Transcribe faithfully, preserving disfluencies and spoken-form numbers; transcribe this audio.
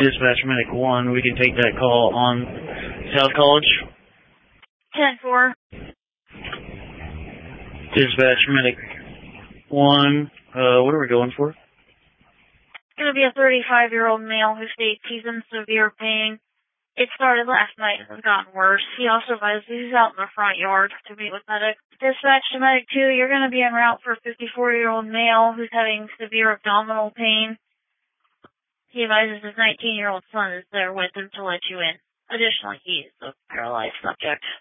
Dispatch Medic one, we can take that call on South College. ten four. Dispatch Medic one, uh, what are we going for? It's going to be a thirty-five-year-old male who states he's in severe pain. It started last night and has gotten worse. He also advised he's out in the front yard to meet with medic. Dispatch to Medic two, you're going to be en route for a fifty-four-year-old male who's having severe abdominal pain. He advises his nineteen-year-old son is there with him to let you in. Additionally, he is a paralyzed subject.